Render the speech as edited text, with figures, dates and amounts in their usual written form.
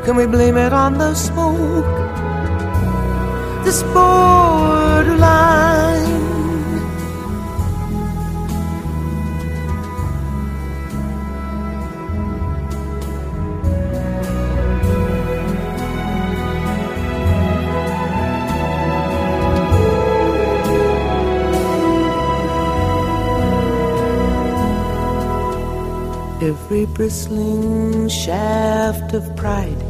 Can we blame it on the smoke? This borderline. Every bristling shaft of pride